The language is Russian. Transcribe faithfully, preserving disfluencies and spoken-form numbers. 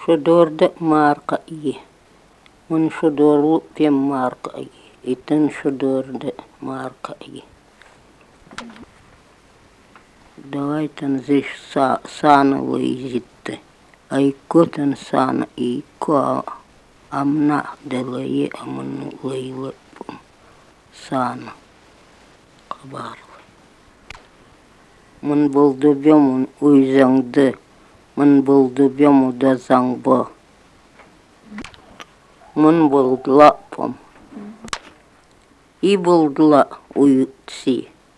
Шодорда марка и. Mun шодору пем марка и. Итен шодорда марка и. Давай тан зиш са сана лоизитте. Айкотен сана и ко амна делае амну лейле сана. Кабар. Mun болдобьёмун уйзаңды. Mun болдобьёму да заңбо. Mun болдла пом. И болдла уютси.